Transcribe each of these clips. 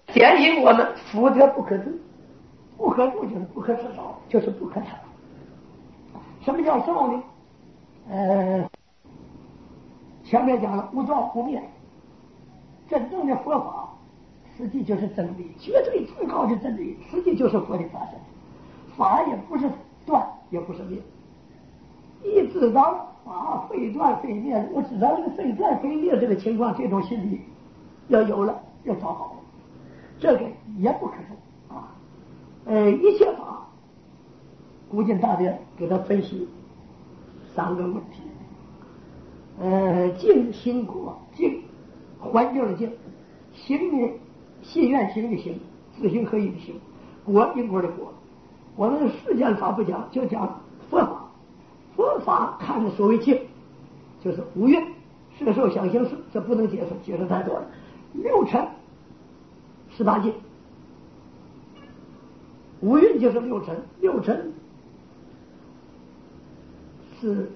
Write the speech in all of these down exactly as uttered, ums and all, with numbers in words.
建议我们福德不可助，不可助就是不可制造，就是不可产。什么叫造呢？呃，前面讲了无造无灭，真正的佛法实际就是真理，绝对至高的真理，实际就是佛的法身。法也不是断，也不是灭。一知道法非断非灭，我知道这个非断非灭这个情况，这种心理要有了，要找好，这个也不可能啊。呃，一切法，古今大典给他分析三个问题。呃，静心果，静环境的静，行呢信愿行的行，自行合一的行，果因果的果。我们世间法不讲，就讲佛法。佛法看的所谓静，就是五蕴、色受想行识，这不能解释，解释太多了。六尘、十八界，五蕴就是六尘，六尘是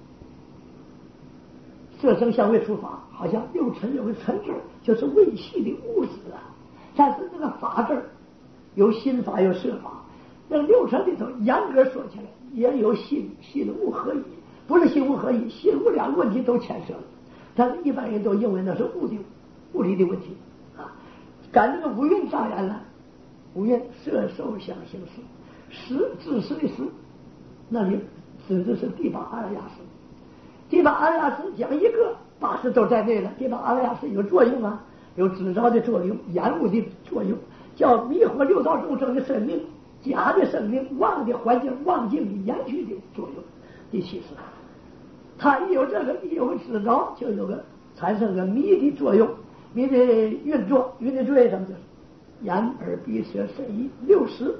色声香味触法，好像六尘有个尘字，就是微细的物质啊。但是这个法字有心法，有色法。那六尘里头，严格说起来，也有心心物合一，不是心物合一，心物两个问题都牵涉了。但是一般人都认为那是物的物理的问题啊。赶这个五蕴障眼了，五蕴色受想行识，识自识的识，那里指的是第八阿赖耶识。第八阿赖耶识讲一个，八识都在内了。第八阿赖耶识有作用啊，有制造的作用，延误的作用，叫迷惑六道众生的生命。假的生命，妄的环境，妄境的延续的作用。第七识，它一有这个，一有个知道，就有个产生个迷的作用，迷的运作，运的作用什么？就是眼耳鼻舌身意六识。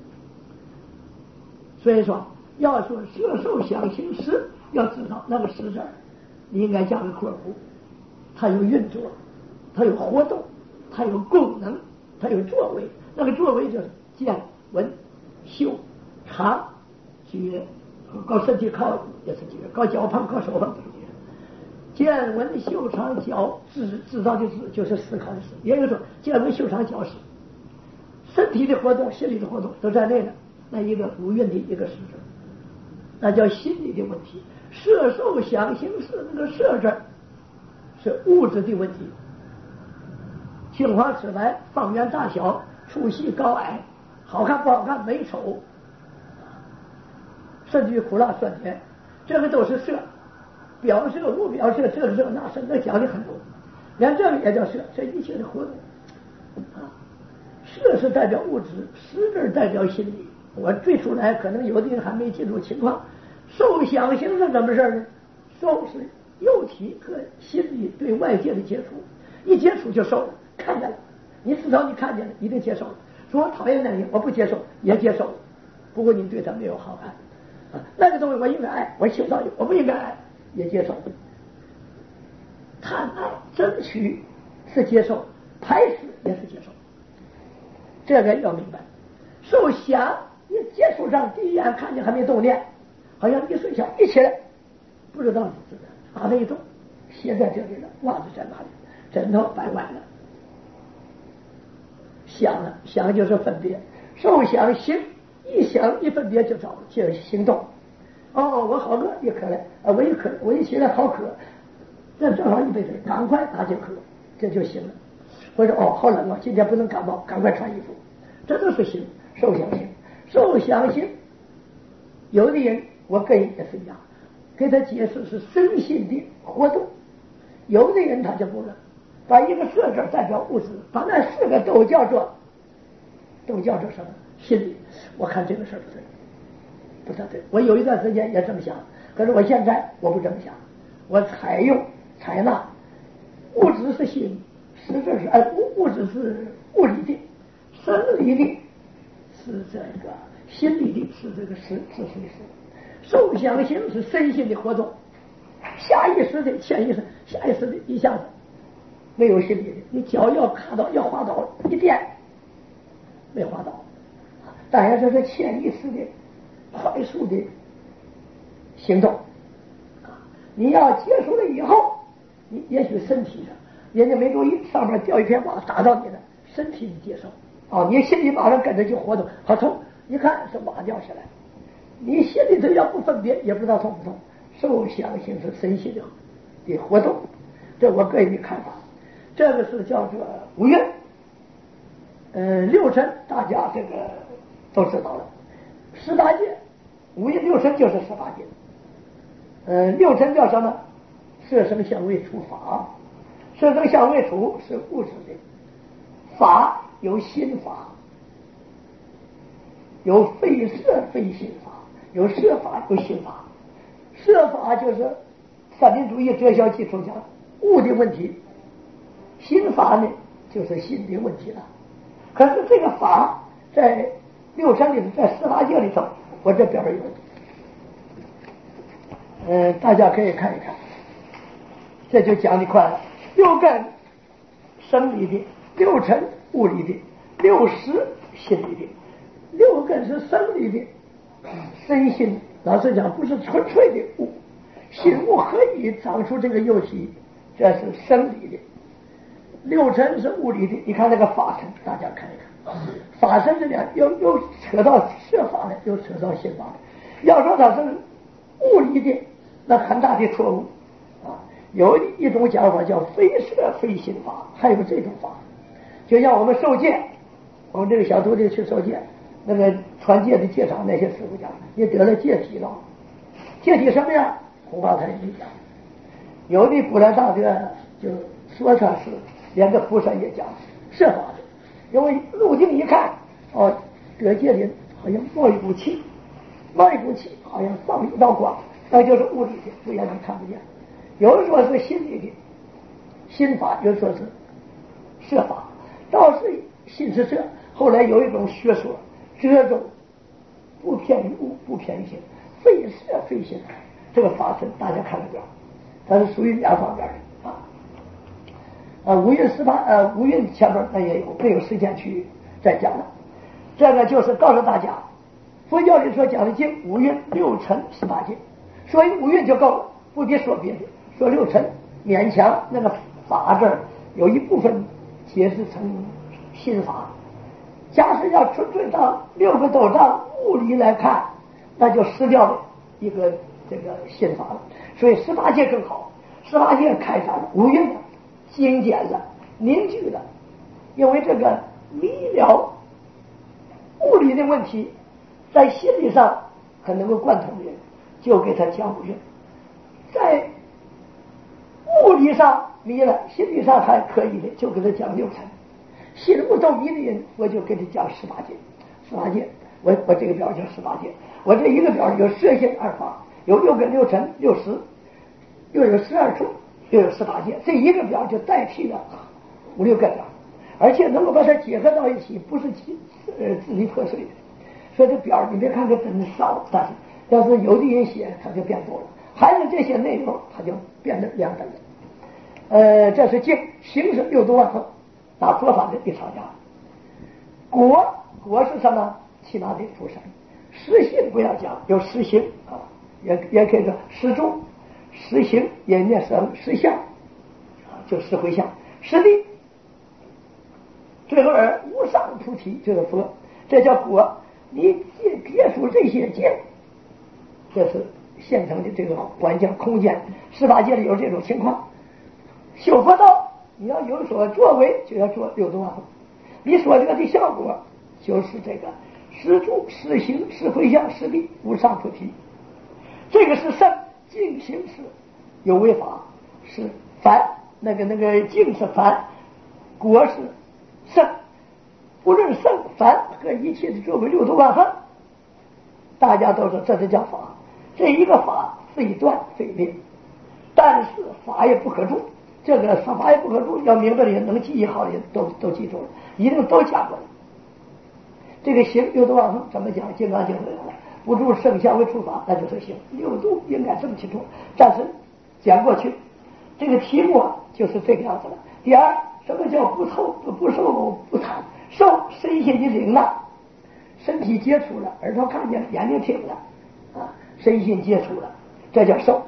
所以说，要说色受想行识，要知道那个识字，你应该加个括弧，它有运作，它有活动，它有功能，它有作为。那个作为就是见。闻、嗅、尝、觉，搞身体靠也是觉，搞脚碰靠手碰都是觉。见闻嗅尝觉，知知道的知就是思考的思，也就是说见闻嗅尝觉识，身体的活动、心理的活动都在内了。那一个五蕴的一个实质，那叫心理的问题。色受想行识，那个色字是物质的问题，青黄赤白、方圆大小、粗细高矮。好看不好看，美丑，甚至于苦辣酸甜，这个都是色，表色无表色，这色那色，那讲的很多，连这个也叫色，这一切的活动啊，色是代表物质，识字代表心理。我最初来可能有的人还没进入情况，受想行是什么事呢？受是肉体和心理对外界的接触，一接触就受了，看见了，你知道你看见了，一定接受了。说我讨厌那个，我不接受，也接受，不过你对他没有好感啊。那个东西我应该爱，我修道友，我不应该爱，也接受。贪爱、争取是接受，排斥也是接受，这个要明白。受想，你接触上第一眼看见还没动念，好像一睡觉一起来，不知道你是哪里一动，鞋在这里了，袜子在哪里，枕头摆歪了。想了，想就是分别，受想行，一想一分别就着，就行动。哦，我好饿，一渴了，啊，我一渴，我一起来好渴，这正好一杯水，赶快打进渴，这就行了。或者哦，好冷啊，今天不能感冒，赶快穿衣服，这都是行，受想行，受想行。有的人我跟也是一样，给他解释是身心的活动，有的人他就不了。把一个色字代表物质，把那四个都叫做都叫做什么心理。我看这个事儿不对，不太对。我有一段时间也这么想，可是我现在我不这么想，我采用采纳物质是心，实质是哎物物质是物理的，生理的是这个，心理的是这个实是实实，受想行是身心的活动，下意识的、潜意识、下意识的一下子。没有心理的，你脚要卡到要滑倒一颠没滑倒，当然这是潜意识的快速的行动啊！你要结束了以后，你也许身体上人家没注意，上面掉一片瓦打到你了， 身体的接受啊，你心里马上跟着就活动，好痛，一看是瓦掉下来，你心里头要不分别，也不知道痛不痛。受想行是身心的的活动，这我个人的看法。这个是叫做五蕴，呃，六尘大家这个都知道了。十八界，五蕴六尘就是十八界。呃，六尘叫什么？色声香味触法，色声香味触是物质的，法有心法，有非色非心法，有色法有心法。色法就是三民主义哲学基础讲物的问题，心法呢就是心的问题了。可是这个法在六尘里头，在十八界里头，我这边有，嗯、呃，大家可以看一看，这就讲的快了。六根生理的，六尘物理的，六识心理的。六根是生理的，身心老实讲不是纯粹的物，心物合一长出这个幼体，这是生理的。六尘是物理的，你看那个法尘，大家看一看，法尘这两又又扯到色法了，又扯到心法了。要说它是物理的，那很大的错误啊！有一种讲法叫非色非心法，还有这种法，就像我们受戒，我们这个小徒弟去受戒，那个传戒的戒场那些师傅讲，你得了戒体了，戒体什么样？恐怕他一讲，有的古兰大德就说他是连个菩萨也讲设法的，因为入境一看，哦，得戒的好像冒一股气，冒一股气，好像放一道光，那就是物理的，不然你看不见。有的说是心理的心法，有的说是设法，倒是心是色。后来有一种学说，这种不偏于物，不偏于心，非色非心，这个法身大家看得到，它是属于两方面的啊。啊，五蕴十八，呃，五蕴前面那也有，没有时间去再讲了。这个就是告诉大家，佛教里所讲的经五蕴六尘十八界，所以五蕴就够了，不必说别的。说六尘勉强那个法这儿有一部分解释成心法，假使要纯粹到六个斗仗物理来看，那就失掉了一个这个心法了。所以十八界更好，十八界开展了五蕴了，精简了，凝聚了，因为这个迷了物理的问题，在心理上很能够贯通的人，就给他讲五蕴；在物理上迷了，心理上还可以的，就给他讲六尘；心物都迷的人，我就给他讲十八界。十八界，我我这个表叫十八界，我这一个表有色心二法，有六根六尘六识，又有十二处，又有十八界，这一个表就代替了五六个表，而且能够把它结合到一起，不是呃支离破碎的。所以这表你别看它真少，但是要是有的人写，它就变多了；还是这些内容，它就变得两等了。呃，这是经，行是六度万恒，打佛法的一场架。果果是什么？其他的出身。实性不要讲，有实行啊，也也可以说实住、实行，也念成实相啊，就实回向、实地。最后而无上菩提就是佛，这叫果。你接接触这些境，这是现成的这个环境空间。十八界里有这种情况。修佛道，你要有所作为，就要做六度万恒。你所得的效果，就是这个实住、实行、实回向、实地、无上菩提。这个是圣，净行是有为法，是凡，那个那个净是凡，果是圣。无论圣凡和一切的作为六度万恒，大家都说这是叫法。这一个法非断非灭，但是法也不可住。这个法也不可住，要明白的人，能记忆好的人都都记住了，一定都讲过了。这个行六度万恒怎么讲？金刚经里了，不住圣相为处法，那就是行。六度应该这么清楚，但是讲过去，这个题目啊就是这个样子了。第二，什么叫不受不受不贪？受身心一灵了，身体接触了，耳朵看见了，眼睛听了啊，身心接触了，这叫受。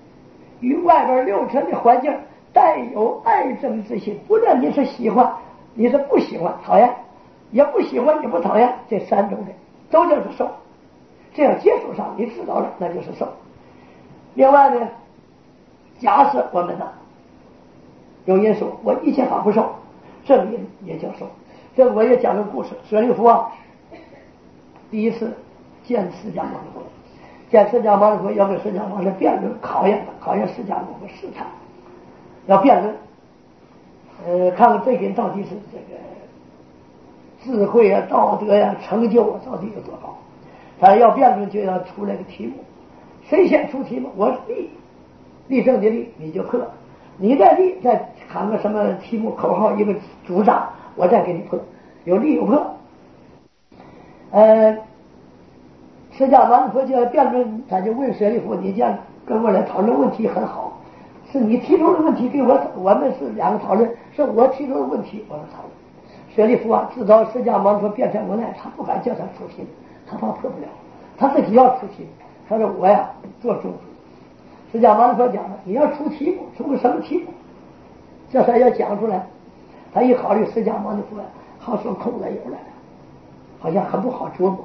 与外边六尘的环境带有爱憎之心，不论你是喜欢你是不喜欢讨厌，也不喜欢也不讨厌，这三种的都就是受。这样接触上你知道了，那就是受。另外呢，假设我们呢有因素，我一切法不受，这个因也叫受。这个我也讲个故事，舍利弗啊，第一次见释迦牟尼佛，见释迦牟尼佛要跟释迦牟尼佛辩论，考验他，考验释迦牟尼佛试探，要辩论，呃，看看这个人到底是这个智慧啊、道德呀、啊、成就啊，到底有多高。他要辩论就要出来个题目，谁先出题目，我立，立正的立，你就破；你再立，再喊个什么题目口号一个主张，我再给你破，有立有破。呃，释迦牟尼佛就要辩论，他就问舍利弗：“你这样跟我来讨论问题很好，是你提出的问题给我，我们是两个讨论，是我提出的问题我们讨论。”舍利弗啊，知道释迦牟尼佛变成无奈，他不敢叫他出题，他怕破不了，他自己要出题。他说：“我呀，做中主。”释迦牟尼佛讲了：“你要出题目，出个什么题目？这事要讲出来。”他一考虑，释迦牟尼佛好说空来有来了，好像很不好琢磨。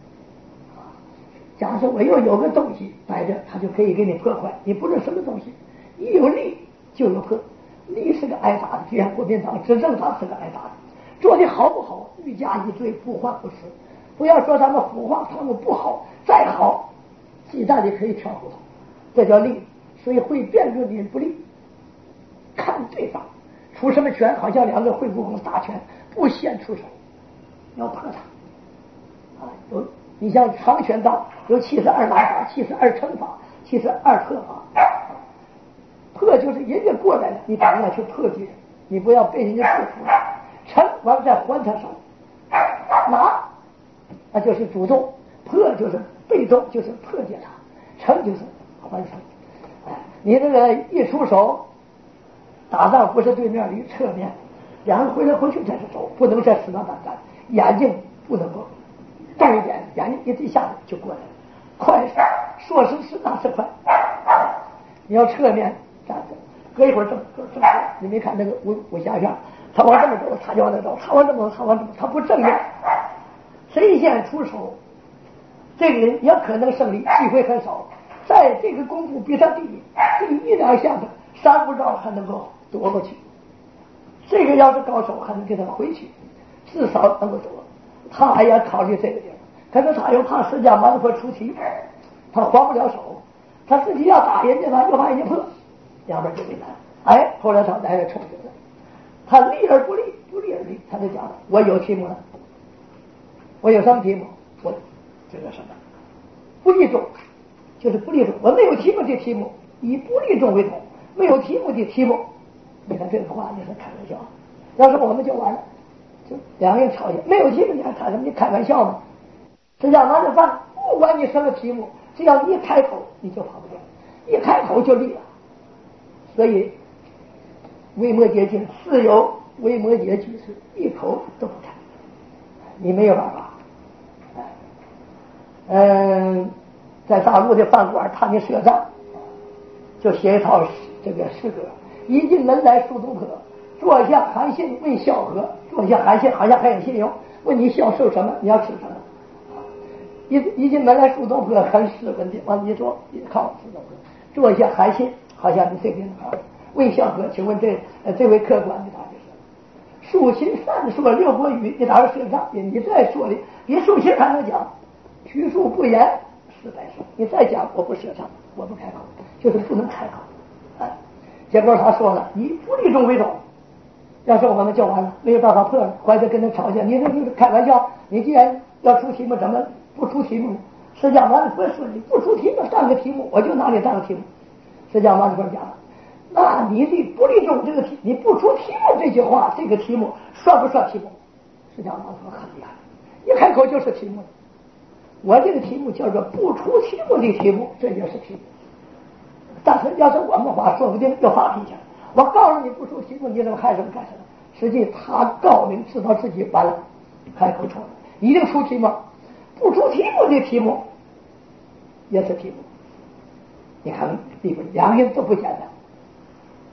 假设我又有个东西摆着，他就可以给你破坏。你不论什么东西，一有利就有破。利是个挨打的，就像国民党执政党是个挨打的。做的好不好，欲加一罪，不患不辞。不要说他们腐化，他们不好，再好，鸡蛋里可以挑骨头，这叫利。所以会辩论的人不利，看对方出什么拳，好像两个会武功打拳，不先出手，要破他。啊，有你像长拳道有七十二拿法、七十二乘法、七十二特法，破就是人家过来了，你赶快去破敌人，你不要被人家破服了。乘完了再还他手，拿那就是主动，破就是被动，就是破解他，乘就是还手。哎，你这个一出手，打仗不是对面离侧面，两个回来回去才是走，不能再死打板板，眼睛不能够动一点，眼睛一对下子就过来了，快是说时迟那是快。你要侧面站着，隔一会儿正正正，你没看那个武武侠片，他往这么走，他就往那走，他往这么走，他往这么，他不正面。谁先出手，这个人也可能胜利，机会很少。在这个功夫比他低，低一两下子，三不着还能够躲过去。这个要是高手，还能给他回去，至少能够躲。他也考虑这个地方，可是他又怕释迦牟尼佛出题，他还不了手，他自己要打人家呢，又怕人家破，两边就为难。哎，后来他来了冲决了，他利而不利，不利而利，他就讲了：我有题目了，我有什么题目？我这个什么不利众，就是不利众。我没有题目的题目，以不利众为统，没有题目的题目。你看这个话也是开玩笑，要是我们就完了，就两个人吵架，没有题目你还谈什么？你开玩笑吗？释迦牟尼佛不管你什么题目，只要你一开口，你就跑不掉，一开口就利了。所以维摩诘经自有维摩诘居士，一口都不开，你没有办法。嗯，在大陆的饭馆，他们赊账，就写一套这个诗歌：一进门来数东坡，坐下寒信问孝和。坐下寒信好像很有信用，问你孝受什么，你要吃什么。一一进门来数东坡，很斯文的往你坐，你靠数东坡。坐下寒信好像你这边好。问孝和，请问这呃这位客官你打的是？竖琴善说六国语，你打算赊账？你再说的比竖琴还能讲。举数不言四百首，你再讲我不赊账，我不开口，就是不能开口。哎，结果他说了，以不利众为重。要是我们就完了，没有办法破了，或者跟他吵架。你说你开玩笑，你既然要出题目，怎么不出题目呢？释迦牟尼佛说你不出题目，当个题目，我就拿你当个题目。释迦牟尼佛讲了，那你的不利众这个题，你不出题目这句话，这个题目算不算题目？释迦牟尼佛很厉害，一开口就是题目。我这个题目叫做不出题目的题目，这就是题目。但是要是我们话，说不定又发脾气了。我告诉你不出题目，你怎么害什么干什么？实际他高明，知道自己完了，开口错了，一定出题目。不出题目的题目也是题目。你看，两个人都不简单。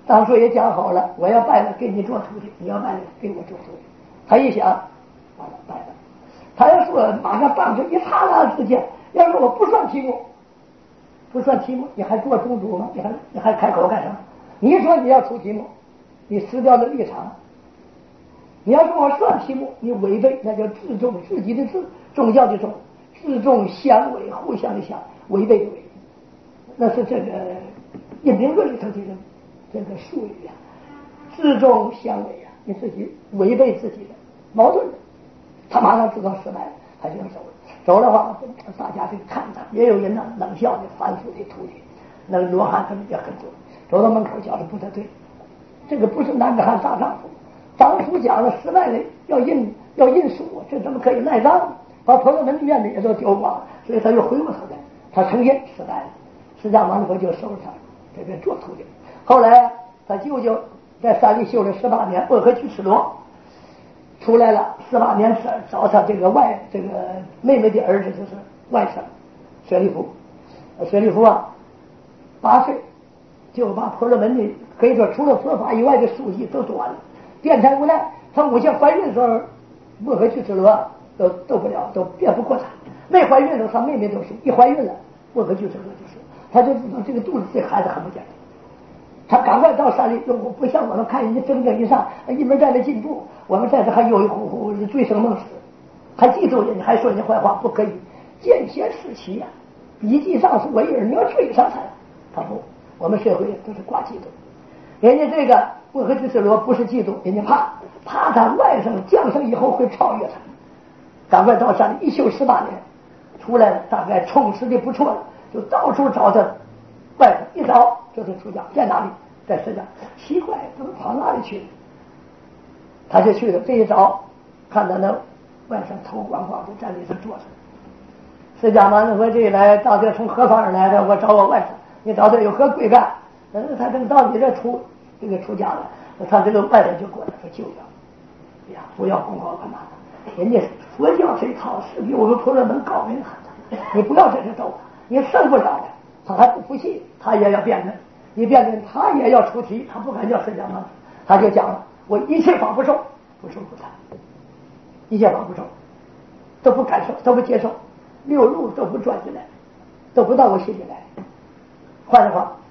当初也讲好了，我要拜了给你做徒弟，你要拜了给我做徒弟。他一想，完了拜了。他要说马上棒子一刹那之间，要说我不算题目，不算题目，你还做宗主吗？你还你还开口干什么？你说你要出题目，你失掉了立场。你要说我算题目，你违背，那叫自重，自己的自，宗教的宗，自重相违，互相的相，违背的违。那是这个印兵论里头这个这个术语啊，自重相违啊，你自己违背自己的矛盾的，他马上知道失败了，他就要走了。走的话，大家就看他，也有人呢冷笑的反复的徒弟，那个罗汉他们也很多。走到门口叫的不得对，这个不是男子汉大丈夫。当初讲了失败了要印要印书，这怎么可以赖账？把婆罗门的院子也都丢光了，所以他又回过头来，他承认失败了。释迦牟尼佛就收了他，这边做徒弟。后来他舅舅在山里修了十八年，恶和居士罗出来了，十八年找他这个外这个妹妹的儿子就是外甥舍利弗，舍利弗啊，八岁就把婆罗门的可以说除了佛法以外的书籍都读完了。辩才无奈，他母亲怀孕的时候，恶和居士罗都斗不了，都辩不过他。没怀孕的时候，他妹妹都输，一怀孕了，恶和居士罗就输。他就知道这个肚子这孩子很不简单，他赶快到山里，我不像我们看人家蒸蒸日上，一门在那进步，我们在这还悠悠乎乎，醉生梦死，还嫉妒人家，还说人家坏话，不可以。见贤思齐呀，一计上是为人，你要追上他，他不，我们社会都是挂嫉妒。人家这个恶和居士罗不是嫉妒，人家怕怕他外甥降生以后会超越他，赶快到山里一修十八年，出来了，大概充实的不错了，就到处找他外甥，一找就是出家，在哪里？在释迦。奇怪，怎么跑哪里去了？他就去了，这一找看到那外甥头光光的在里头坐着。释迦牟尼佛这一来，到底从何方而来的？我找我外甥，你找他有何贵干？但是他正到你这出这个出家了，他这个外人就过来说舅舅，哎呀，不要公告干嘛的？人家佛教这套是比我们婆罗门高明很多，你不要在这斗，你胜不了的。他还不服气，他也要辩论，你辩论他也要出题，他不敢叫释迦牟尼，他就讲了，我一切法不受，不受不谈，一切法不受，都不感受，都不接受，六路都不转进来，都不到我心里来。换句话，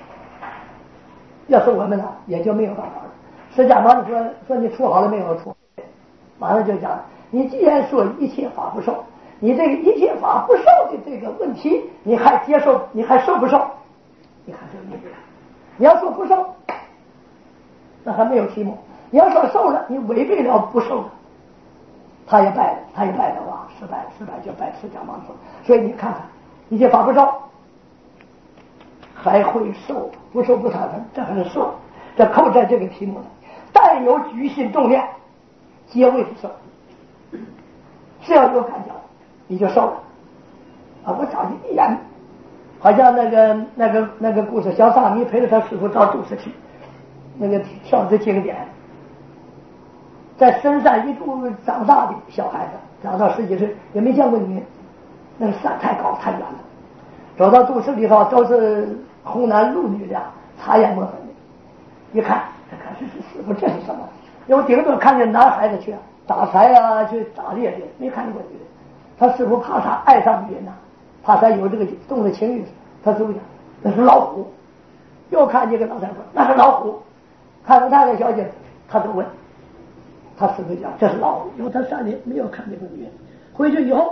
要是我们呢，也就没有办法了。释迦牟尼说说你出好了没有？出，马上就讲，你既然说一切法不受，你这个一切法不受的这个问题，你还接受，你还受不受？你看这个问题，你要说不受，那还没有题目；你要说受了，你违背了不受了，他也败了，他也败了哇，失败，失败就败释迦牟尼佛。所以你看看，一切法不受。还会受，不受不谈，这还是受，这扣在这个题目上。但有举心动念，皆为是受。只要有感觉，你就受了。啊，我找你必然，好像那个那个那个故事，小沙弥陪着他师傅到都市去，那个跳的经典，在深山一住长大的小孩子，长到十几岁也没见过你，那个山太高太远了。走到都市里头，都是红男绿女的，擦眼抹粉的。一看，这看是是师傅，这是什么？我顶多看见男孩子去打柴啊，去打猎去，没看见过女的。他师傅怕他爱上女人呐、啊，怕他有这个动的情欲，他师傅讲那是老虎。又看见个老太婆，那是老虎。看到那个小姐子，他就问，他师傅讲这是老虎，因为他山里没有看见过女人。回去以后。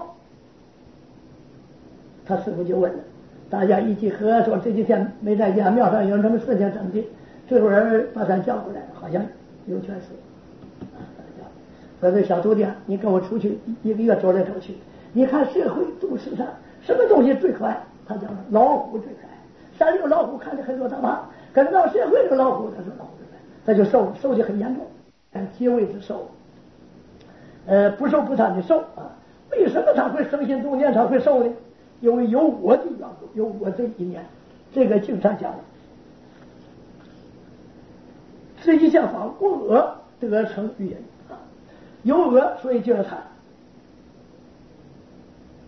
他师傅就问了，大家一起喝，说这几天没在家，庙上有什么事情怎么的？这会儿把咱叫过来，好像有权势。说这小徒弟啊，你跟我出去一个月走来走去，你看社会都市上什么东西最可爱？他讲老虎最可爱，山里有老虎看着很多他怕，可是到社会有老虎，他说老虎最可爱，他就受受的很严重，皆为之受，呃，不受不贪的受啊。为什么他会生心动念，他会受呢？因为有我的缘故，有我这一念，这个经常讲的，这一切法无恶得成于人啊，有恶所以就要贪。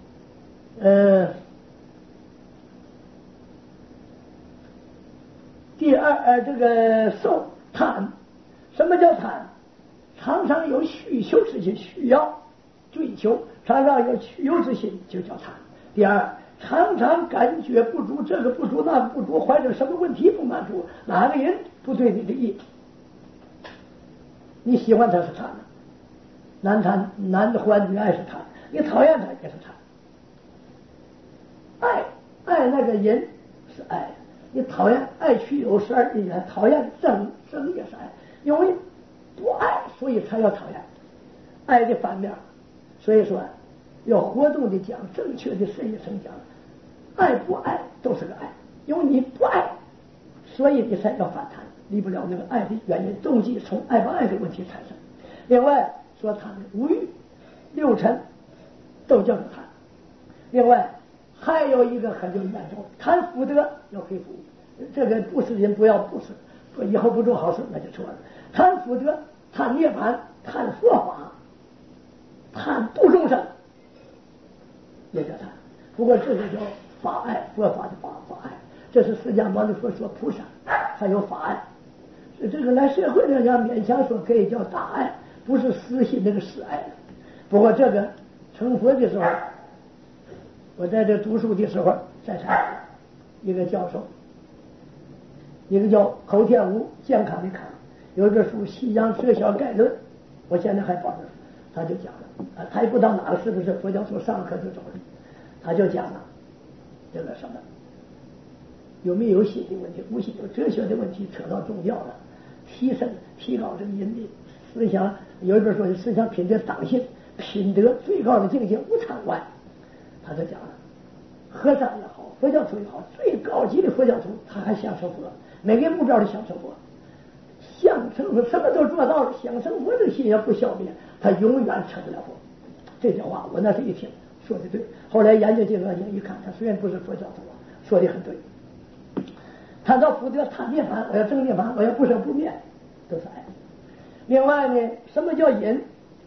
呃， 第二，呃，这个受贪，什么叫贪？常常有需求之心，需要追求，常常有需求之心，就叫贪。第二，常常感觉不足，这个不足那个不足，怀着什么问题不满足，哪个人不对你的意，你喜欢他是贪的，男贪男的欢女爱是贪，你讨厌他也是贪。爱爱那个人是爱，你讨厌爱取有十二因缘，讨厌憎憎也是爱，因为不爱所以才要讨厌，爱的反面，所以说要活动的讲，正确的深一层讲，爱不爱都是个爱，因为你不爱，所以你才要反弹，离不了那个爱的原因，动机从爱不爱的问题产生。另外说贪的五欲六尘都叫做贪。另外还有一个很有严重，贪福德要恢复，这个不是人不要不是，说以后不做好事那就错了。贪福德、贪涅槃、贪佛法、贪度众生，也叫贪。不过这就叫法爱，佛法的法法爱，这是释迦牟尼佛说菩萨还有法爱。这个来社会上讲勉强说可以叫大爱，不是私心那个私爱。不过这个成佛的时候，我在这读书的时候，在场一个教授，一个叫口天吴健康的康，有一本书《西洋哲学概论》，我现在还抱着，他就讲了啊，他也不知道哪个是不是佛教徒上课就走了，他就讲了这个什么有没有心的问题，无心有哲学的问题扯到宗教了，提升提高这个人的思想，有一本说思想品德当性，品德最高的境界无贪玩，他就讲了，和尚也好，佛教徒也好，最高级的佛教徒他还想成佛，每个目标都想成佛，想成佛什么都做到了，想成佛的心也不消灭，他永远成不了佛。这句话我那是一听说的对，后来研究这个一看，他虽然不是佛教徒，说的很对。谈到福德贪涅槃，我要正涅槃，我要不生不灭，都是爱。另外呢，什么叫隐？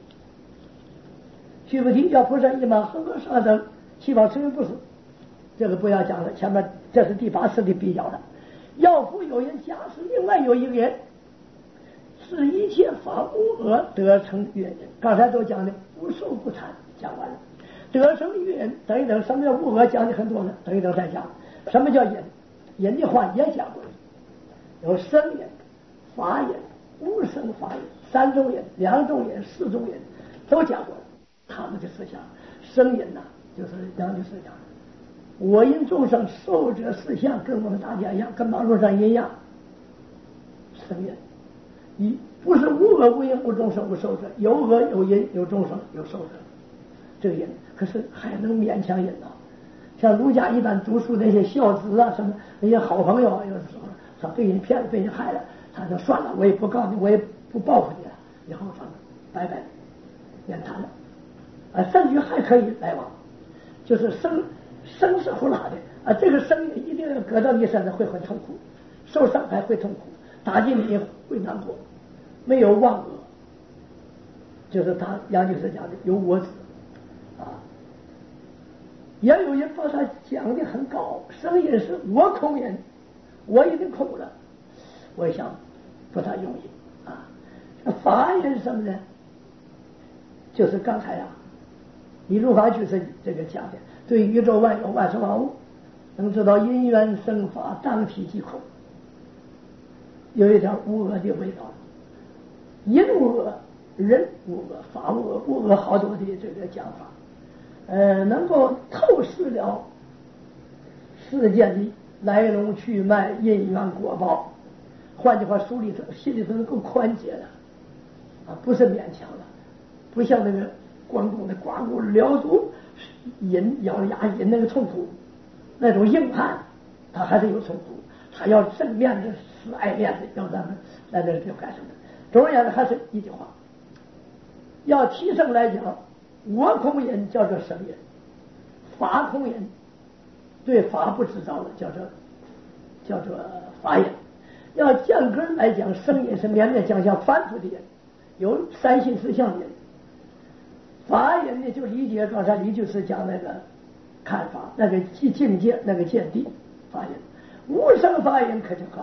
须菩提要菩萨一马恒河上升，七宝持云不死，这个不要讲了，前面这是第八次的比较了。要福有人，假使另外有一个人，是一切法无恶得成悦人。刚才都讲的不受不贪，讲完了。得成悦人，等一等，什么叫无恶？讲的很多了，等一等再讲。什么叫隐？隐的话也讲过，有生隐、法隐、无生法隐、三种隐、两种隐、四种隐，都讲过了。他们的思想，生隐呐、啊，就是杨居士讲的，我因众生受者四相，跟我们大家一样，跟马路上一样。生隐，一不是无恶无因无众生无受者，有恶有因有众生有受者，这个隐可是还能勉强隐啊。像儒家一般读书那些孝子啊，什么那些好朋友啊，有的时候他被人骗了，被人害了，他就算了，我也不告你，我也不报复你了，以后咱们拜拜，免谈了。啊，剩余还可以来往，就是生生是胡拉的啊，这个生一定要搁到你身上会很痛苦，受伤害会痛苦，打击你会难过，没有忘我，就是他杨居士讲的有我子啊。也有人把他讲的很高，声音是我空人，我已经空了，我想不大容易啊。法音是什么呢？就是刚才啊，你如法居士这个讲的，对宇宙万有万事万物，能知道因缘生法，当体即空，有一点无我的味道。因无我，人无我，法无我，无我好多的这个讲法。呃，能够透视了世界的来龙去脉、因缘果报，换句话书里头心里头能够宽解了啊，不是勉强了，不像那个关公的刮骨疗毒，引咬牙引那个痛苦，那种硬汉，他还是有痛苦，他要正面的死爱面子，要咱们在这里就干什么？总而言之，还是一句话，要提升来讲。我空人叫做生人，法空人对法不知道了叫做叫做法人。要降根来讲，生人是面面相向反复的人，有三心四相的人。法人呢就理解刚才李居士讲那个看法，那个境界，那个见地法人。无生法人可就高了，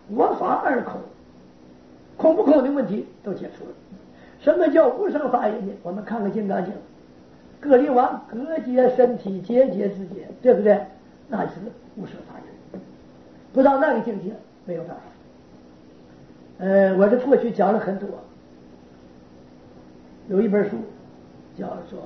我法二空，空不空的问题都解除了。什么叫无生法印呢？我们看看《金刚经》，各力王各界身体节节之节，对不对？那是无生法印。不到那个境界，没有办法。呃，我这过去讲了很多，有一本书叫做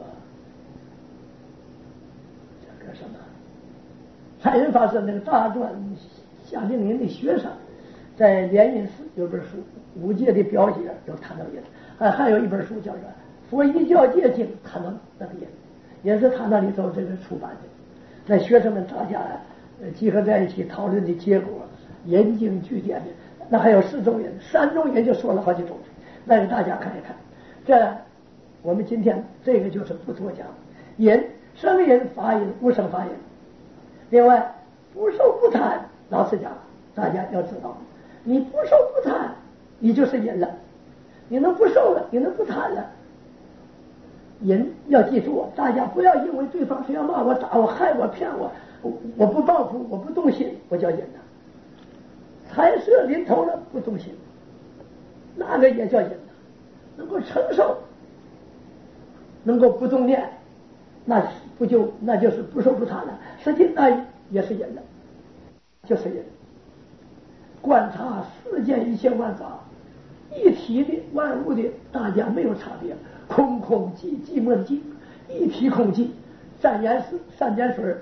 这个什么，禅人法师那个大传夏令营的学生，在莲云寺有本书《五戒的表解》有谈到也，还还有一本书叫做《佛一教戒经》，谈到那个也，也是他那里头这个出版的。那学生们大家呃集合在一起讨论的结果，引经据典的。那还有四种人，三种人就说了好几种，那给大家看一看。这我们今天这个就是不多讲。引生引法引无生法引。另外不受不贪，老实讲，大家要知道，你不受不贪，你就是引了。你能不受了，你能不贪了。引要记住，大家不要因为对方是要骂我、打我、害我、骗我，我我不报复，我不动心，我叫引的。财色临头了不动心，那个也叫引的。能够承受，能够不动念，那不就那就是不受不贪了。实际那也是引的，就是引。观察世间一切万法，一体的万物的，大家没有差别。空空寂寂寞寂，一体空寂。三点水，三点水，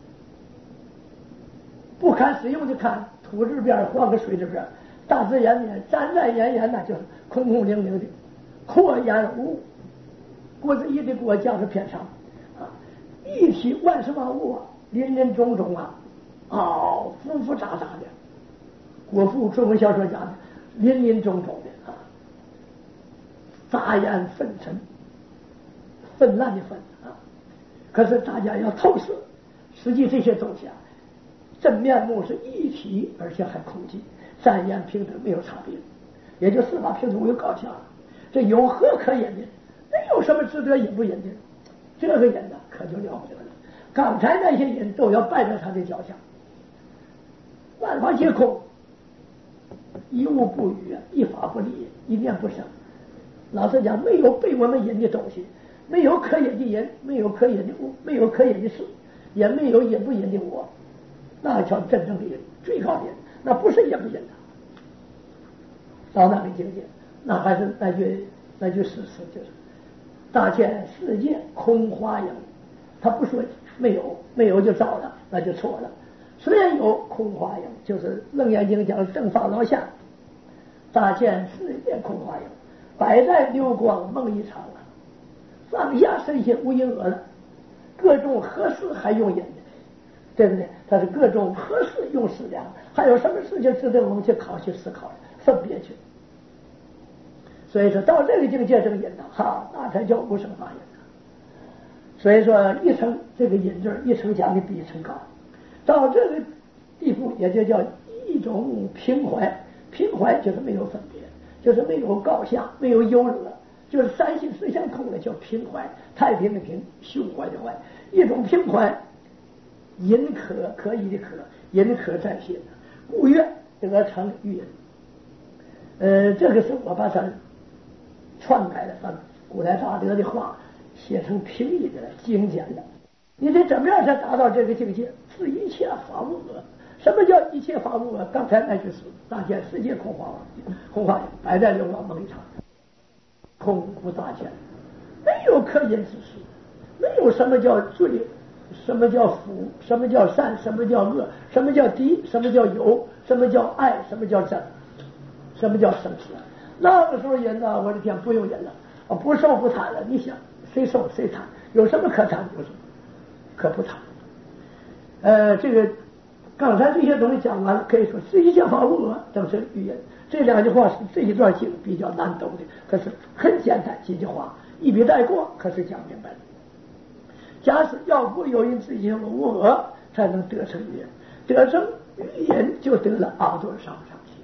不堪使用的看。土这边换个水这边，大自然呢沾沾岩岩，那就是空空灵灵的，阔言无国之一的国将是偏上啊，一体万事万物啊，林林种种啊，哦，复复杂杂的。国父中文小说讲的，林林种种的啊，杂言纷陈，纷乱的纷啊。可是大家要透视，实际这些东西啊。真面目是一体，而且还空寂，三言平等，没有差别，也就四法平等有高下了。这有何可引的？没有什么值得引不引的。这个引呢，可就了不得了。刚才那些引都要拜在他的脚下。万法皆空，一物不语，一法不立，一念不生。老实讲，没有被我们引的东西，没有可引的人，没有可引的物，没有可引的事，也没有引不引的我。那叫真正的人，最高的人，那不是引不引的。到那个境界，那还是那句那句诗词，就是大千世界空花影。他不说没有，没有就糟了，那就错了。虽然有空花影，就是《楞严经》讲正法老下，大千世界空花影，百代流光梦一场了，上下身心无因讹了，各种合适还用引的。对不对？它是各种合适用思量，还有什么事情值得我们去考去思考分别去。所以说到这个境界，这个引导哈，那才叫无生法引。所以说一层这个引字一层讲的比一层高，到这个地步也就叫一种平怀。平怀就是没有分别，就是没有高下，没有优劣，就是三性四相空了，叫平怀。太平的平，胸怀的怀，一种平怀。引可可以的可，引可在心，故曰得成语引。呃，这个是我把它篡改的，把古来大德的话写成平易的、精简的。你得怎么样才达到这个境界？是一切法无我。什么叫一切法无我？刚才那句是大千世界空花空花百代流光梦一场，空无大千，没有可引之事，没有什么叫罪。什么叫福？什么叫善？什么叫恶？什么叫敌？什么叫友？什么叫爱？什么叫真？什么叫生死？那个时候人呢，我的天，不用人了，啊，不受不贪了。你想，谁受谁贪？有什么可贪？有什么可不贪？呃，这个刚才这些东西讲完了，可以说是一切法无我，等是语言。这两句话是这一段经比较难懂的，可是很简单几句话，一笔带过，可是讲明白了。假使要不有因自己无我，才能得成语言，得成语言就得了阿多上上心。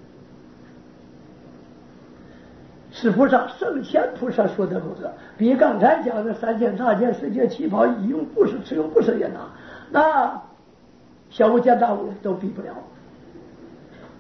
是菩萨圣贤菩萨说的如何？比刚才讲的三千大千世界七宝一用不是此用不是也拿，那小巫见大巫都比不了。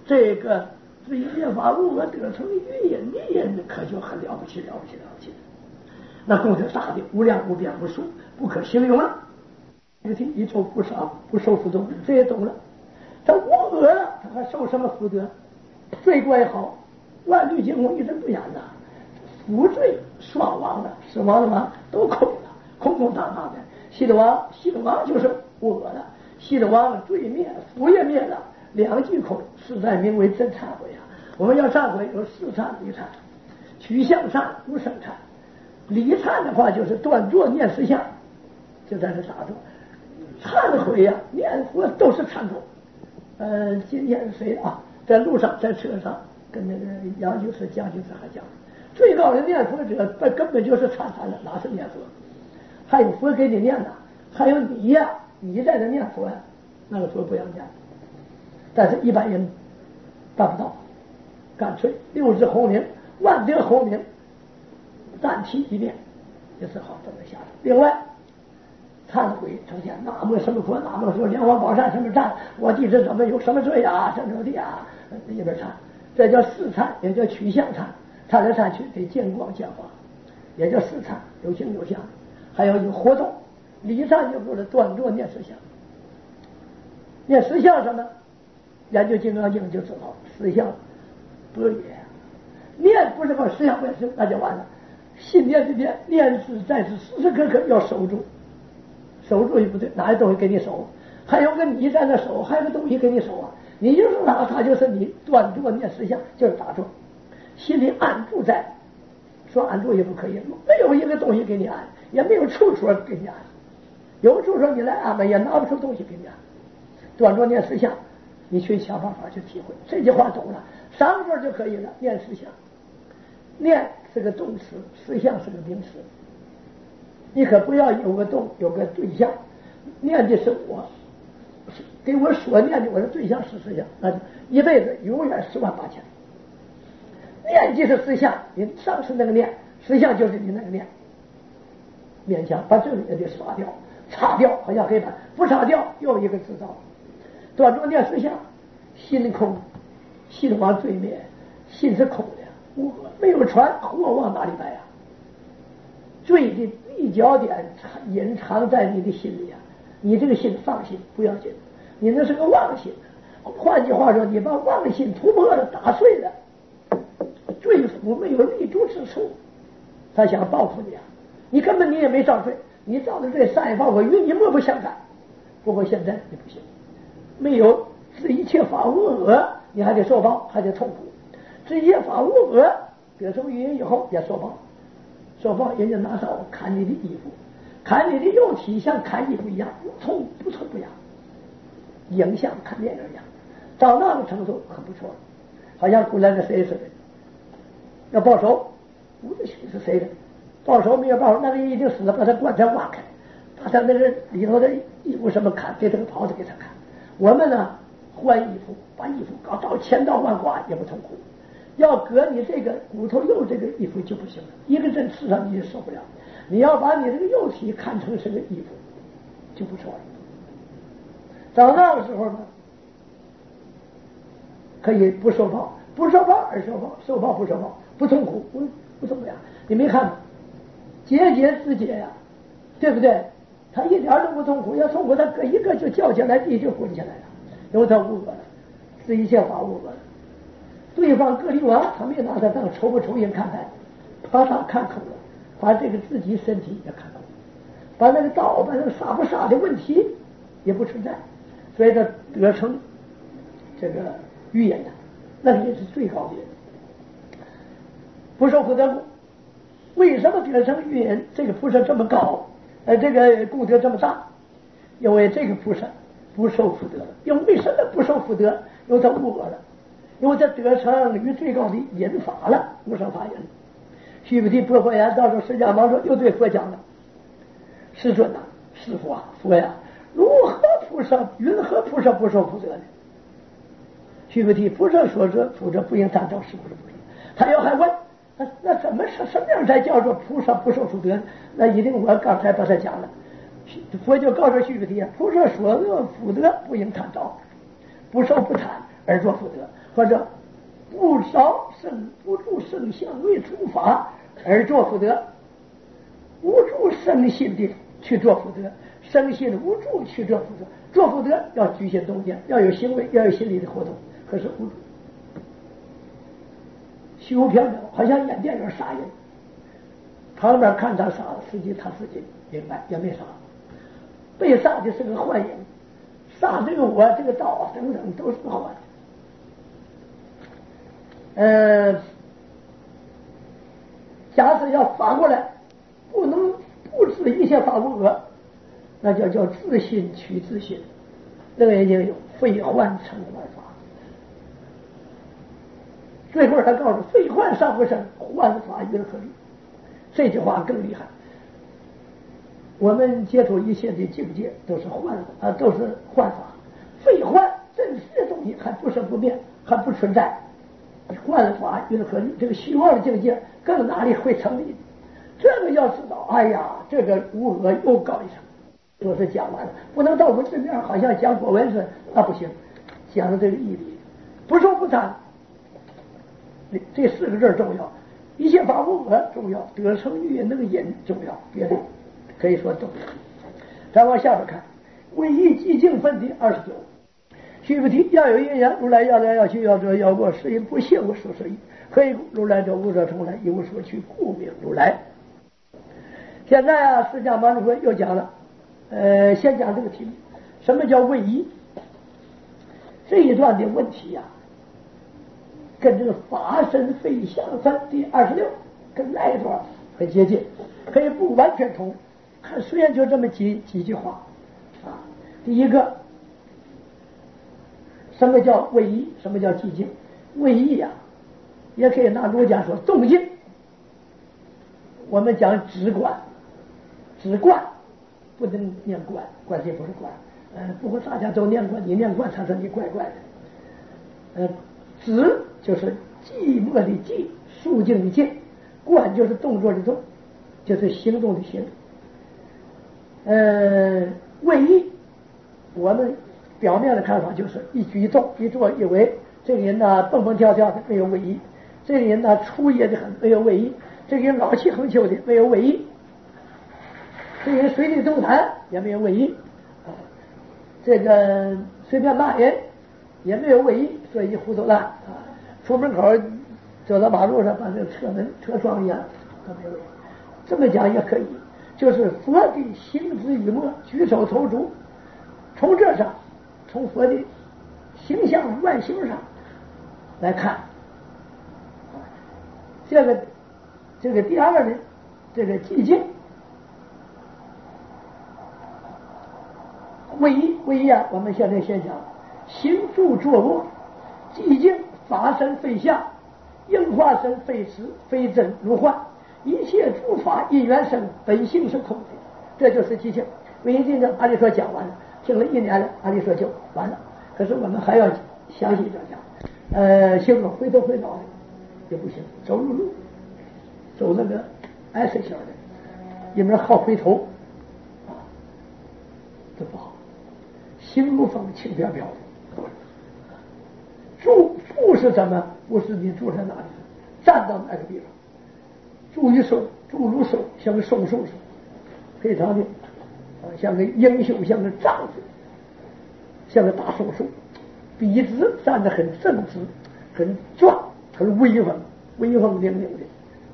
这个至于灭法无我得成语音，语音可就很了不起，了不起，了不起。那功德大的无量无边无数，不可形容了。一听一周不杀不受福德，这也懂了。他无恶了，他还受什么福德？罪过也好，万律经我一针不言呐，福罪双亡了，死亡了吗？都空了，空空荡荡的。西的王，西的王就是无恶了，西的王罪灭，福也灭了，两句空，实在名为真忏悔啊！我们要忏悔有四忏离忏，取向忏、无生忏。离忏的话就是端坐念实相，就在这打坐。忏悔呀、啊，念佛都是忏悔。呃，今天谁啊？在路上，在车上，跟那个杨居士、江居士还讲，最高的念佛者，那根本就是忏忏了，哪是念佛？还有佛给你念呢，还有你呀、啊，你在这念佛呀、啊，那个佛不要念。但是一般人办不到，干脆六字洪名、万德洪名，暂提一念，也是好这么下来。另外，忏悔成天那么什么佛，那么说莲花宝扇什么忏，我弟子怎么有什么罪啊，什么的啊，一边忏，这叫四忏，也叫取向忏，忏来忏去得见光见法，也叫四忏，有形有相，还有有活动。离忏就说了端坐念实相，念实相什么？研究金刚经就知道，实相不也，念不是把实相本身，那就完了。信念的念，念是在是时时刻刻要守住，守住也不对，哪有东西给你守？还有个你在那守，还有个东西给你守啊！你就是他，他就是你。端坐念实相就是打坐，心里安住在，说安住也不可以，没有一个东西给你安，也没有处处给你安，有处说你来安吧，也拿不出东西给你安。端坐念实相，你去想办法去体会。这句话懂了，三个字就可以了。念实相，念是个动词，实相是个名词。你可不要有个动，有个对象，念的是我，给我所念的我的对象是实相，那一辈子永远十万八千。念即是实相，你上次那个念，实相就是你那个念。勉强把这个也得刷掉，擦掉，好像黑板不擦掉又一个制造。端坐念实相，心空，心往罪灭，心是空的，无没有船，货往哪里摆啊？罪的立脚点隐藏在你的心里啊！你这个心放心不要紧，你那是个妄心。换句话说，你把妄心突破了，打碎了，罪福没有立足之处，他想报复你啊！你根本你也没造罪，你造的罪善业报复与你莫不相干。不过现在你不行，没有这一切法无恶，你还得受报，还得痛苦。这一切法无恶，得成语音以后也受报。受报，人家拿刀砍你的衣服，砍你的肉体，像砍衣服一样，不痛不痛不痒，影像看电影一样。到那个程度很不错，好像古来的谁似的，要报仇，不知是谁的，报仇没有报仇，那个人已经死了，把他棺材挖开，把他那个里头的衣服什么砍，给这个袍子给他看。我们呢，换衣服，把衣服搞到千刀万剐也不痛苦。要割你这个骨头肉这个衣服就不行了，一个针刺上你就受不了。你要把你这个肉体看成是个衣服，就不错了。到那个时候呢，可以不受报，不受报而受报，受报不受报，不痛苦，不不怎么样。你没看吗？节节自节呀，对不对？他一点都不痛苦，要痛苦他割一个就叫起来，地就滚起来了，因为他无我了，是一切法无我了。对方各地王，他没拿他当仇不仇人看待，把他看透了，把这个自己身体也看透了，把那个刀，把那个杀不杀的问题也不存在，所以他得成这个预言的，那也是最高的，不受福德故。为什么得成预言？这个菩萨这么高，呃，这个功德这么大，因为这个菩萨不受福德。因为为什么不受福德？因为他无我了。因为他得成于最高的引法了，无上法引。须菩提不佛言，到时候释迦牟尼又对佛讲了：“世尊呐、啊，师父啊，佛呀，如何菩萨云何菩萨不受福德呢？”须菩提，菩萨所说，福德不应参照，是不是不是？他要还问，那那怎么什什么样才叫做菩萨不受福德？那一定我刚才把他讲了，佛就告诉须菩提，菩萨所说福德不应参照，不受不贪而作福德。 或者不少生不住生相为诸法而作福德，无助生心的去做福德，生心无助去做福德。做福德要举心动念，要有行为，要有心理的活动，可是无助，虚无缥缈，好像演电影杀人，旁边看他杀了，实际他自己明白也没杀，被杀的是个幻影，杀这个我这个刀等等都是个幻。呃，假设要反过来，不能不知一切法无我，那叫叫自心取自心。这个已经有非幻成幻法。最后他告诉非幻尚不生，幻法云何立？这句话更厉害。我们接触一切的境界都是幻啊，都是幻法，非幻真实的东西还不生不灭，还不存在。幻法云何立？这个虚妄的境界更哪里会成立？这个要知道，哎呀，这个无我又高一层。说是讲完了，不能到文字面好像讲国文似的，那不行。讲的这个义理，不说不谈，这四个字重要。一切法无我重要，得成于那个因重要，别的可以说重要。再往下边看，唯一寂静分的二十九。须菩提，要有因缘，如来要来要去要得要过，是因不谢我所说意。何以故？如来者无所从来，一无所去，故名如来。现在啊，释迦牟尼佛又讲了，呃，先讲这个题目，什么叫位移？这一段的问题呀、啊，跟这个法身非相分第二十六跟那一段很接近，可以不完全同。看，虽然就这么几几句话啊。第一个，什么叫位移？什么叫寂静？位移呀、啊，也可以拿儒家说动静。我们讲止观，止观不能念观，观谁不是观？呃，不过大家都念观，你念观，他说你怪怪的。呃，止就是寂寞的寂，肃静的静；观就是动作的动，就是行动的行。呃，位移，我们表面的看法就是一举一动，一坐一为。这个人呢蹦蹦跳跳的没有位移，这个人呢粗野的很没有位移，这个人老气横秋的没有位移，这个人随地动弹也没有位移，这个随便骂人也没有位移，所以糊涂烂啊！出门口走到马路上，把这个车门车窗一样都没有位移。这么讲也可以，就是佛的行之于末，举手投足，从这上，从佛的形象外形上来看，这个这个第二个呢，这个寂静。位移位移啊，我们现在先讲行住坐卧，寂静法身非相，应化身非实，非真如幻，一切诸法因缘生，本性是空的，这就是寂静。位移静呢，按理说讲完了，听了一年了，按理说就完了。可是我们还要详细讲讲，呃，行走回头回脑的也不行，走路路走那个 S 型的，里面好回头啊，这不好。行如风，轻飘飘的。住住是什么？不是你住在哪里，站到哪个地方。住于松，住如松，像个松树似的，非常的啊，像个英雄，像个丈夫，像个大松树，笔直站得很正直，很壮，很威风，威风凛凛的。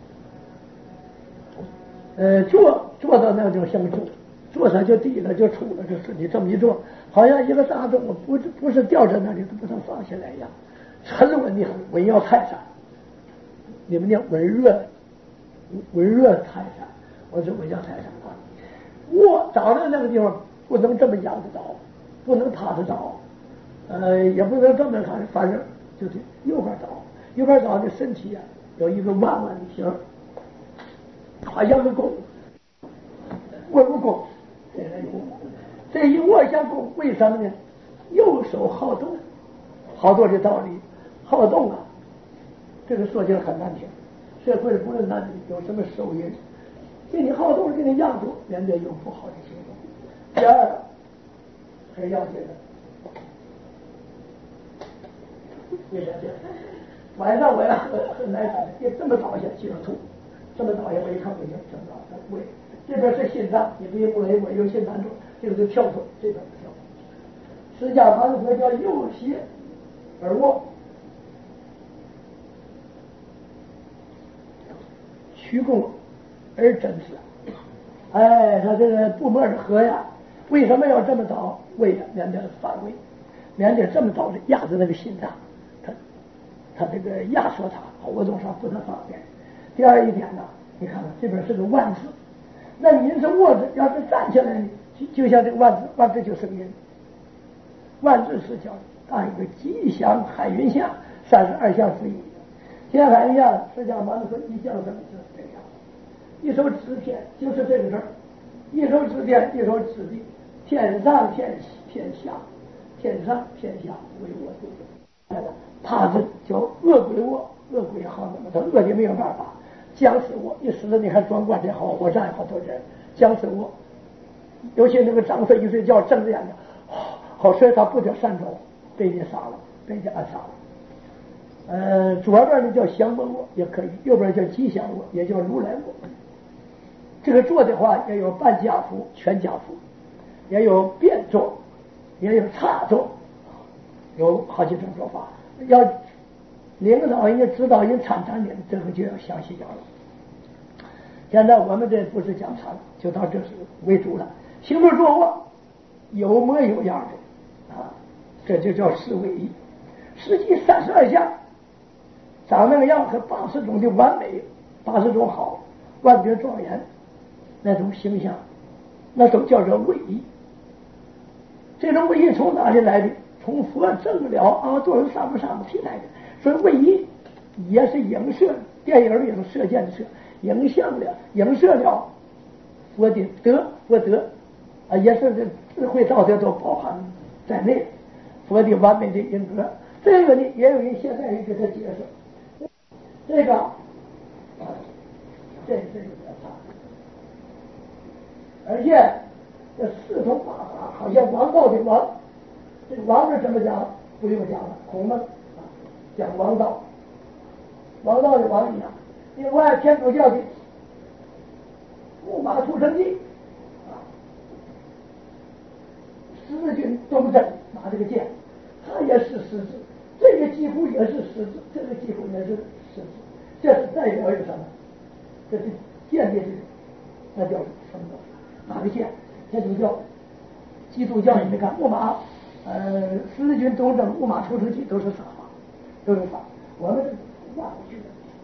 呃，坐坐到那种像住。坐上就低了，就出了，就是你这么一坐，好像一个大钟不不是吊在那里，都不能放下来一样，沉稳的很。稳要泰山，你们念稳热，稳热泰山，我说稳要泰山啊。卧倒在那个地方不能这么仰着倒，不能趴着倒，呃，也不能这么看，反正就是右边倒，右边倒的身体啊有一个弯弯的形，好像个弓，卧如弓。这一卧相弓，为什么呢？右手好动，好多的道理，好动啊，这个说起来很难听。社会不论男女有什么手艺，给你好动，给你让出，人家有不好的行动。第二，很要紧的， 为啥这样？晚上我要喝喝奶粉，也这么倒下就要吐，这么倒下我一看不行，这么倒下胃，这边是心脏，你不因为我有心脏病，这个就跳脱，这边不跳脱。释迦牟尼佛叫右斜而卧，曲躬而枕之。哎，他这个布末的河呀，为什么要这么倒？为了免得反胃，免得这么倒的压着那个心脏，他他这个压缩它活动上不太方便。第二一点呢，你看看这边是个万字，那您是卧着，要是站起来呢，就就像这个万字，万字就是个人。万字是叫当一个吉祥海云相，三十二相之一。吉祥海云相，释迦牟尼佛一相生就是这样，一手指天就是这个事儿，一手指天，一手指地，天上天天下，天上天下为我主。他这叫恶鬼卧，恶鬼好那么他恶的没有办法，将死卧一死了，你看装棺也好，火葬也好，都是将死卧。尤其那个长辈一睡觉睁着眼睛，好说他不叫善终，被你杀了，被你暗杀了。呃，左边呢叫降魔卧也可以，右边叫吉祥卧，也叫如来卧。这个坐的话也有半家扶、全家扶，也有便坐，也有叉坐，有好几种做法。要领导人家指导人参禅的，这个就要详细讲了。现在我们这不是讲禅，就到这是为主了。行住坐卧有模有样的啊，这就叫四位一。实际三十二相，长那个样和八十种的完美，八十种好，万绝庄严那种形象，那都叫做位一。这种位一从哪里来的？从佛证了阿多尔萨姆萨姆提来的。所以位一也是影射，电影里头射箭的射，影像了影射了佛的德，佛德啊，也是这智慧道德都包含在内，佛的完美的人格。这个呢，也有人现在人给他解释，这个啊，这这个比较差，而且这四通八达，好像王道的王，这个王是怎么讲？不用讲了，孔孟啊讲王道，王道的王一样。另外，天主教的木马出生记啊，十字军东征拿这个剑，他也是十字，这个几乎也是十字，这个几乎也是十字，这是代表一个什么？这是剑的这个，那叫什么？哪个剑？天主教、基督教你没看木马，呃，十字军东征木马出生记都是撒法，都是法。我们是压过去的，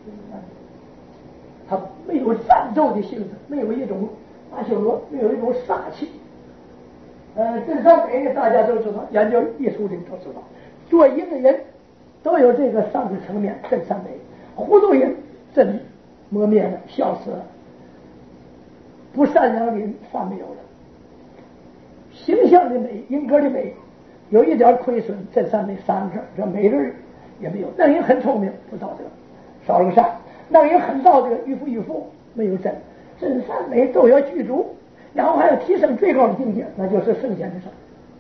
它没有战斗的性质，没有一种阿修罗，没有一种杀气。呃，真善美大家都知道，研究艺术的都知道，做一个人都有这个上的层面，真善美。糊涂人真磨灭了，消失了，不善良的人善没有了。形象的美，人格的美，有一点亏损，真善美三个，这美人也没有。那人很聪明，不道德，少了个善；那人很道德，迂腐迂腐，没有真。真善美都要具足，然后还要提升最高的境界，那就是圣贤的事。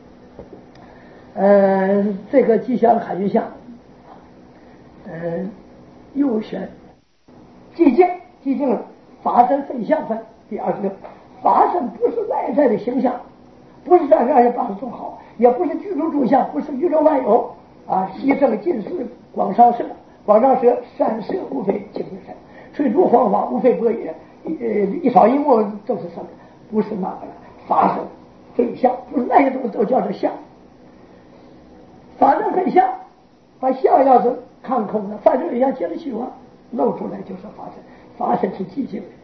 呃，这个吉祥海云相，呃，右旋寂静，寂静了，法身分相分。第二十六，法身不是外在的形象，不是三十二八十种好，也不是具足诸相，不是宇宙万有啊，西正近视广上舌，广上舌三舌无非精神，吹竹黄法无非波也，呃，一草一木都是什么？不是那个了，法身分相，不是那些东西都叫做相。法身分相，把相要是看空了，反正一样接着去往露出来就是法身，法身是寂静的。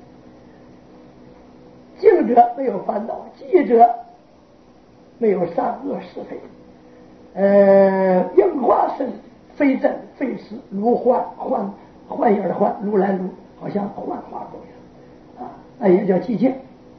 静者没有烦恼，寂者没有善恶是非。呃，应化身非真非实，如幻幻幻影的幻，如来如，好像幻化中一样啊，那也叫寂静。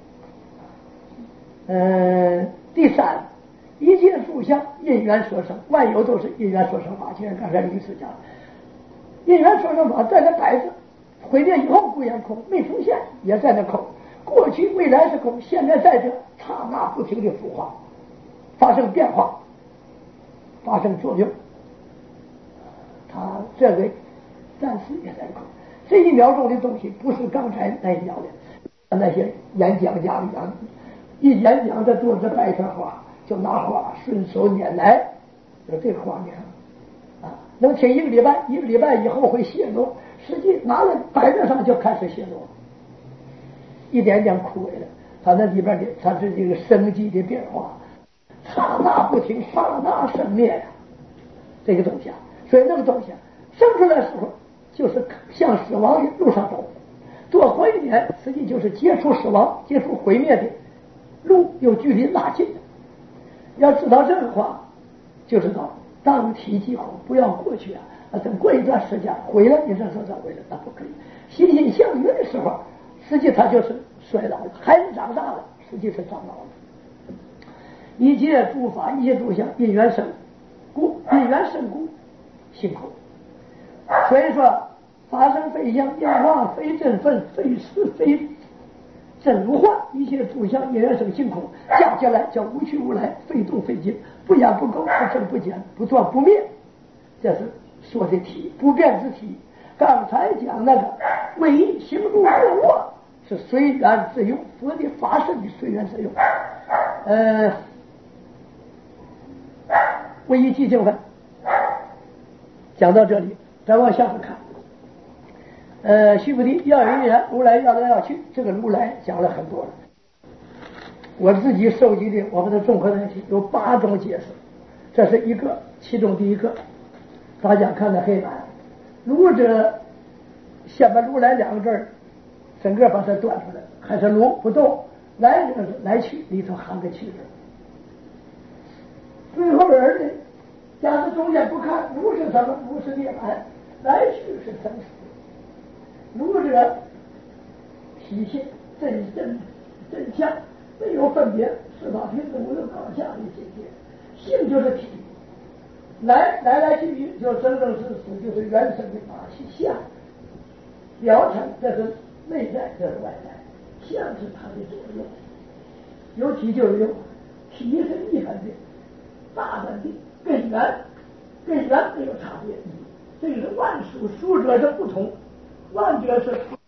呃，第三，一切诸相因缘所生，万有都是因缘所生法。就像刚才律师讲，因缘所生法在那摆着，毁灭以后不言空，没出现也在那空。过去未来是空，现在在这刹那不停的孵化，发生变化，发生作用。 它这个暂时也在空。这一秒钟的东西不是刚才那一秒的，那些演讲家一样，一演讲的桌子摆上花，就拿花顺手拈来，就这个画面啊，能听一个礼拜，一个礼拜以后会泄露，实际拿了摆在上就开始泄露，一点点枯萎了。它那里边的它是这个生机的变化，刹那不停，刹那生灭呀，这个东西啊，所以那个东西啊，生出来的时候就是向死亡的路上走，多活一点，实际就是接触死亡、接触毁灭的路有距离拉近。要知道这个话，就知道当体即活，不要过去啊！啊，等过一段时间毁了，你这说咋毁了？那不可以。欣欣向荣的时候，实际它就是衰老了，孩子长大了，实际是长老了。一切诸法，一切诸相，因缘生故，因缘生故，性空。所以说，法生非相，因妄非真分，非实非真如幻，一切诸相因缘生性空，加起来叫无去无来，非动非静，不言不垢，不增不减，不断不灭。这是说的体，不变之体。刚才讲那个唯一行住坐卧是随缘自用，佛的法身的随缘自用。呃，唯一寂静分讲到这里，再往下看。呃，须菩提，要有一人，如来要来要去，这个如来讲了很多了。我自己收集的，我把它综合在一起，有八种解释，这是一个，其中第一个，大家看的黑板，如者先把如来两个字儿，整个把它端出来，还是如不动，来者是来去，里头含个去字。最后人呢，假设中间不看，如是什么？如是涅槃，来去是生死。如者体现真真真相，没有分别，四大平等无有高下的境界。性就是体，来来来去去就生生死死，就是原生的法系相。表层这是内在，这是外在，相是它的作用。有体就有用，体是一本的大本的根源，根源没有差别。这个是万数，数者是不同。万者是